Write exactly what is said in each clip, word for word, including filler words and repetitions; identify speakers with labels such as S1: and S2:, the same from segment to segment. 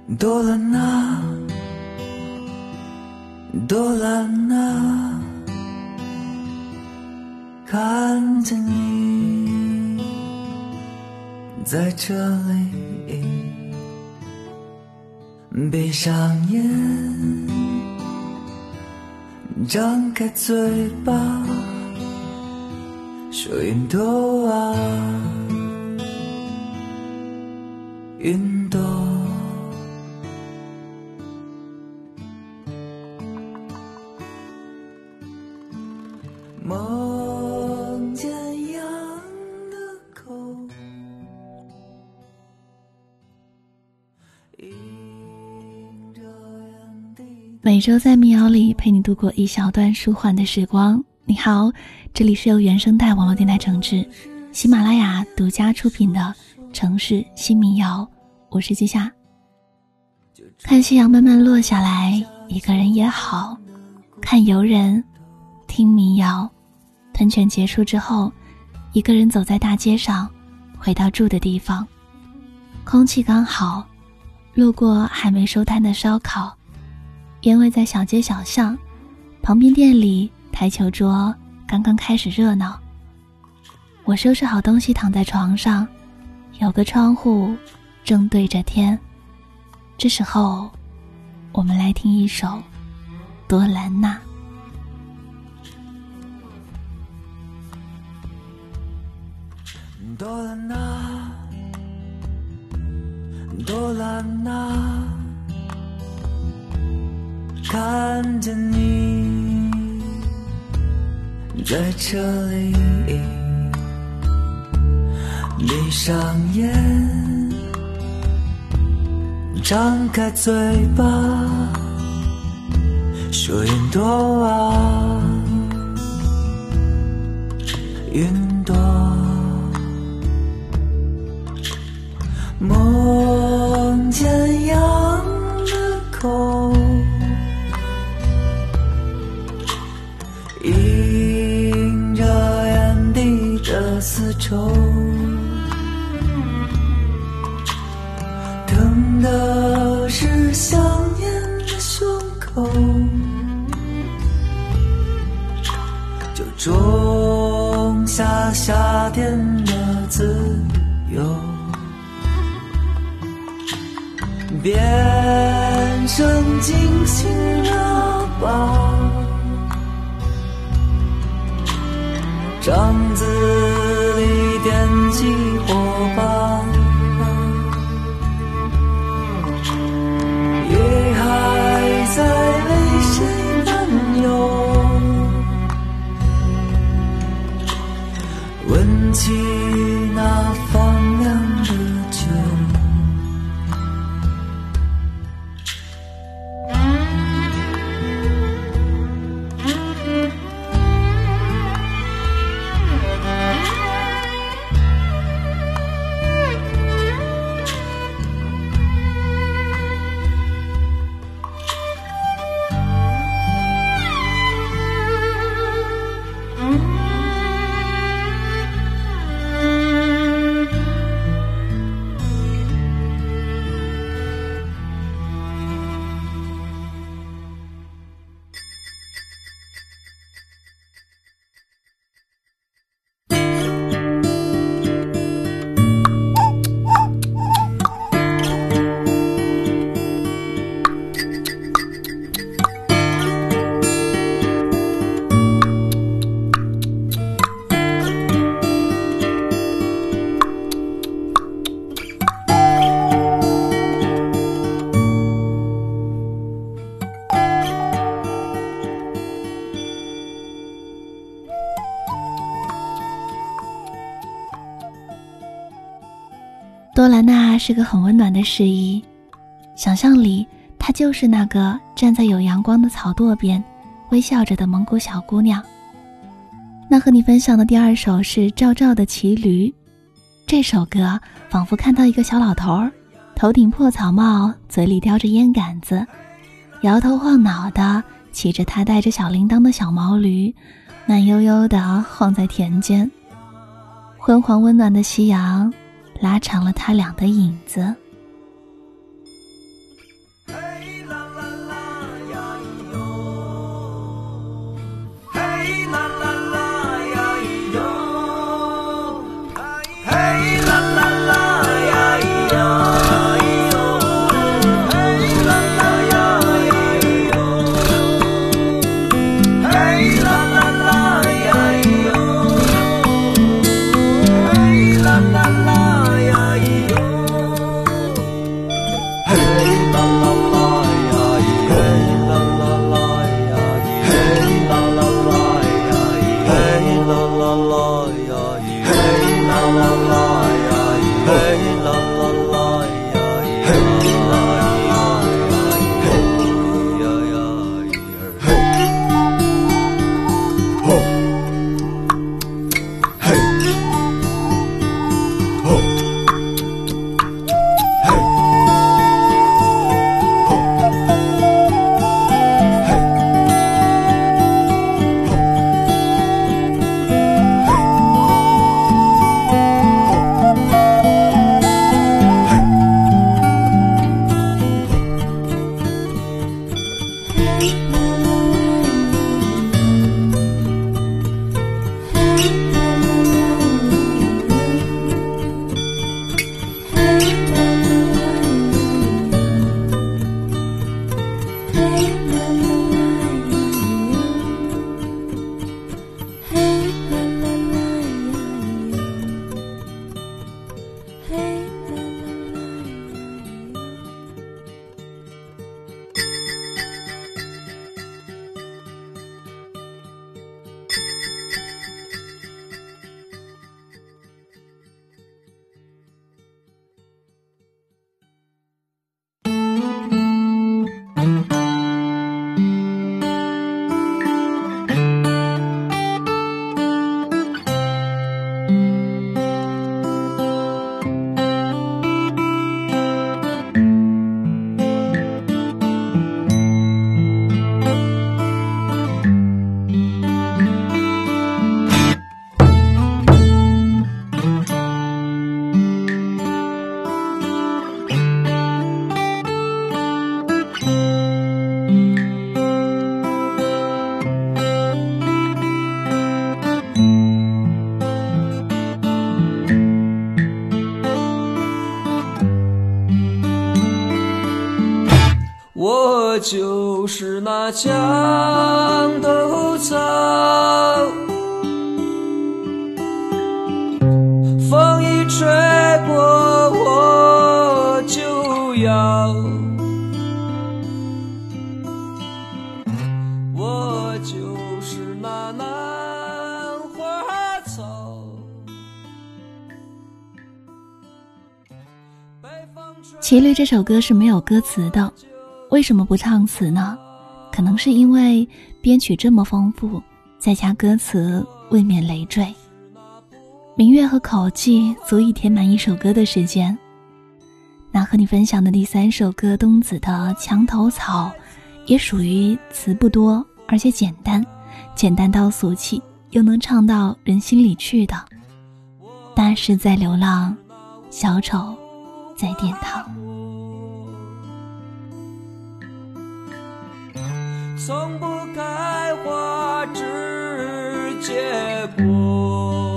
S1: 多了那多了那看着你在这里，闭上眼，张开嘴巴，说云朵啊云朵。梦见羊的口，
S2: 每周在民谣里陪你度过一小段舒缓的时光。你好，这里是由原声带网络电台整治，喜马拉雅独家出品的城市新民谣，我是季夏。看夕阳慢慢落下来，一个人也好；看游人，听民谣。喷泉结束之后，一个人走在大街上，回到住的地方，空气刚好，路过还没收摊的烧烤，烟味在小街小巷，旁边店里台球桌刚刚开始热闹。我收拾好东西躺在床上，有个窗户正对着天。这时候我们来听一首多兰娜。
S1: 多了那多了那看着你在这里，闭上眼，张开嘴巴，说云朵啊云朵。梦见羊的口，迎着原地的丝绸，疼的是想念的胸口，就种下夏天的自由，变成惊醒的吧，帐子里点起火把，夜还在为谁担忧，闻起那放凉的酒。
S2: 多兰娜是个很温暖的示意，想象里她就是那个站在有阳光的草垛边微笑着的蒙古小姑娘。那和你分享的第二首是赵照的《骑驴》，这首歌仿佛看到一个小老头儿，头顶破草帽，嘴里叼着烟杆子，摇头晃脑的骑着他带着小铃铛的小毛驴，慢悠悠地晃在田间。昏黄温暖的夕阳拉长了他俩的影子。
S1: 我就是那墙头草，风一吹过我就摇，我就是那南花草。
S2: 骑驴这首歌是没有歌词的，为什么不唱词呢？可能是因为编曲这么丰富，再加歌词未免累赘。民乐和口技足以填满一首歌的时间。那和你分享的第三首歌东子的《墙头草》也属于词不多而且简单，简单到俗气，又能唱到人心里去的。大师在流浪，小丑在殿堂。
S1: 从不开花只结果，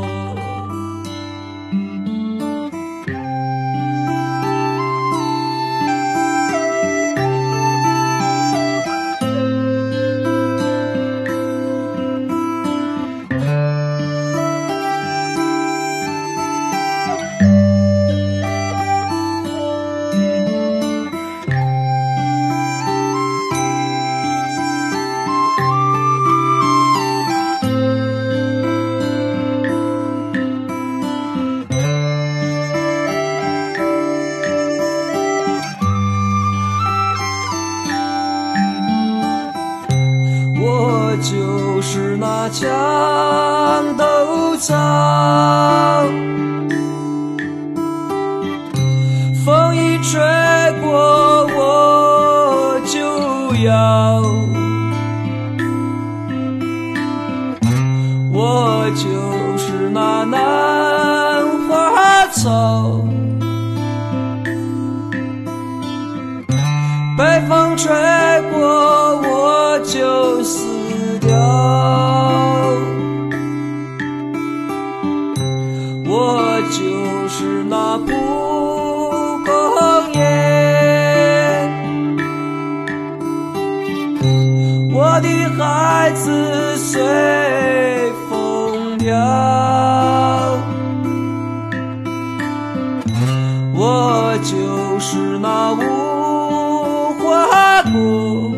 S1: 就是那墙头草，风一吹过我就摇，我就是那南花草，北风吹过我就死掉，我就是那蒲公英，我的孩子随风飘，我就是那无花果，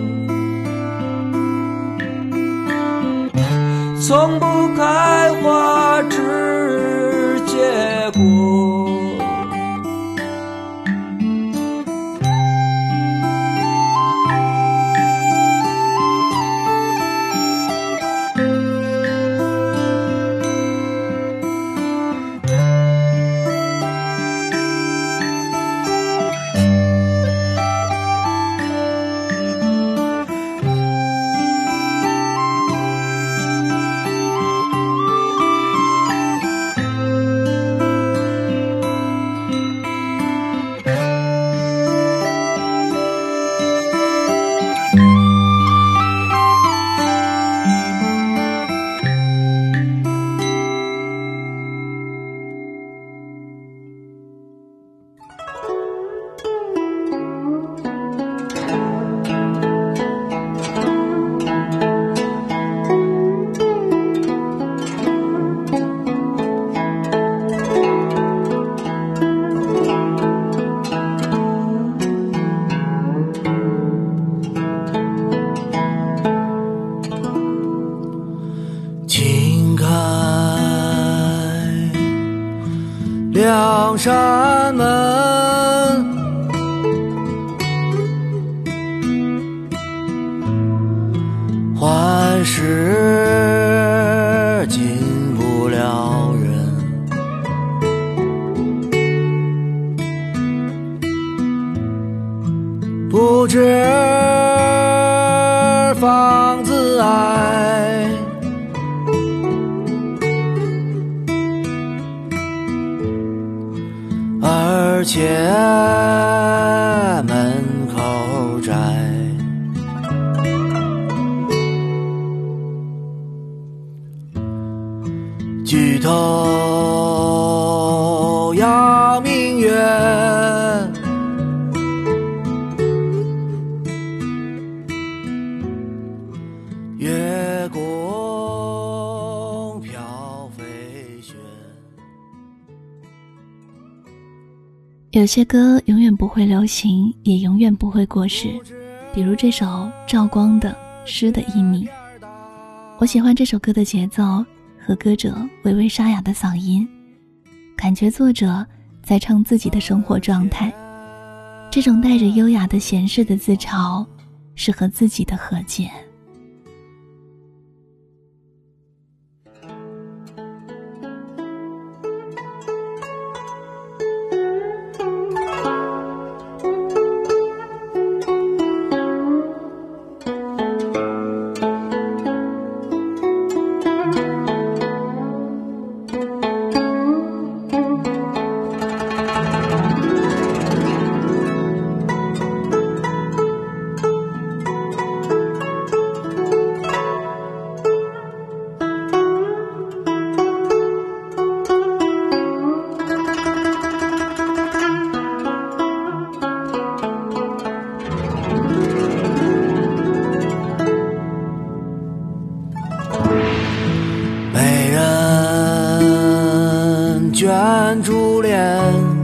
S1: 从不开花只结果。 望山门，幻世进不了人，不知方自爱，而且门口窄，举头仰明月，月宫飘飞雪。
S2: 有些歌永远不会流行，也永远不会过时，比如这首赵光的《诗的一米》。我喜欢这首歌的节奏和歌者微微沙哑的嗓音，感觉作者在唱自己的生活状态，这种带着优雅的闲适的自嘲，是和自己的和解。
S1: 卷珠帘，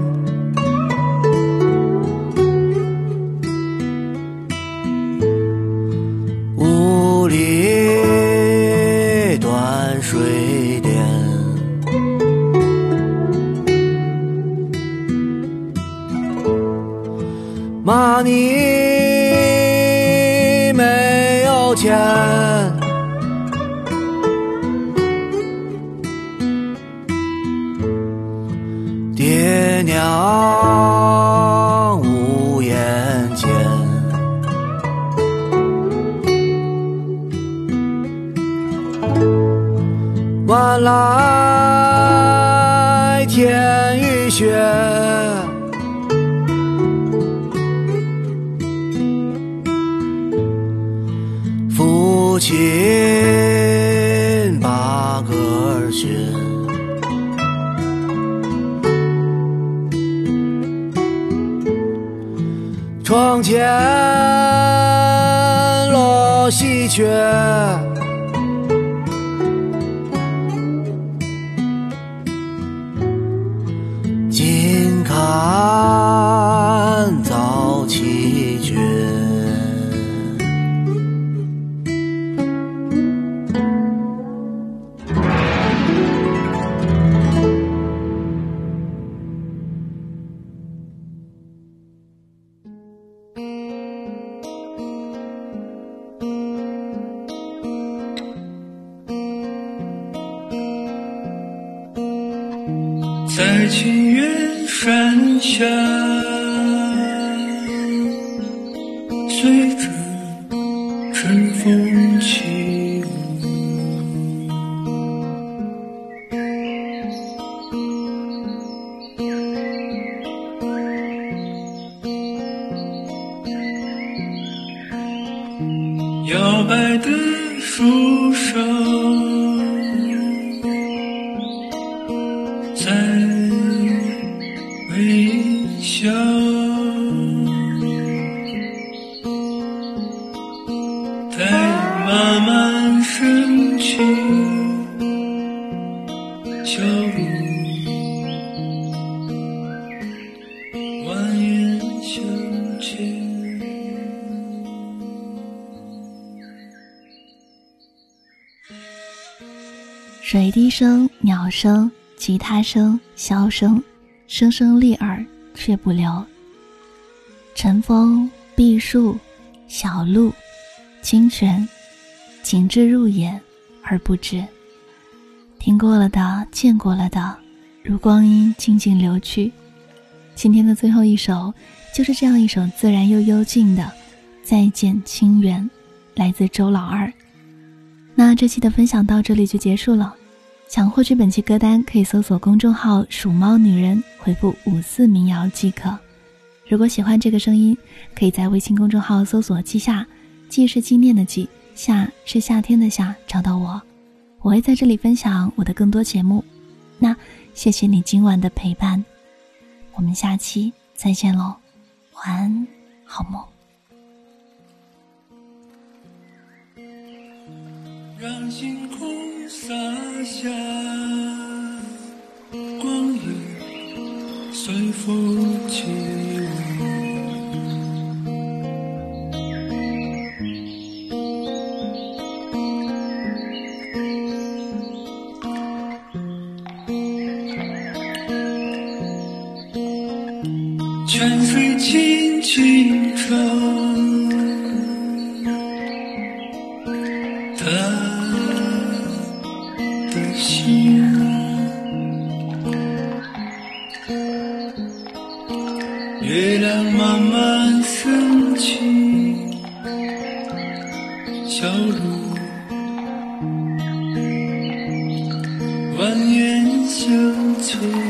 S1: 雾里断水电，骂你没有钱，爹娘无言间，晚来天与雪，父亲把歌寻，窗前落西鹊，近看早弃绝。
S3: 在清远山下，随着春风起舞，摇摆的树梢在微笑，待慢慢升起小路，蜿蜒向前。
S2: 水滴声、鸟声、吉他声、箫声， 声声立耳却不留。晨风、碧树、小路、清泉，景致入眼而不知。听过了的，见过了的，如光阴静静流去。今天的最后一首就是这样一首自然又幽静的《再见清源》，来自周老二。那这期的分享到这里就结束了。想获取本期歌单，可以搜索公众号鼠猫女人，回复五四民谣即可。如果喜欢这个声音，可以在微信公众号搜索季夏，季是纪念的季，夏是夏天的夏，找到我。我会在这里分享我的更多节目。那谢谢你今晚的陪伴，我们下期再见咯，晚安，好梦。
S3: 让星空洒下光影，随风起舞。泉水轻轻唱他的心，月亮慢慢升起，小路蜿蜒相随。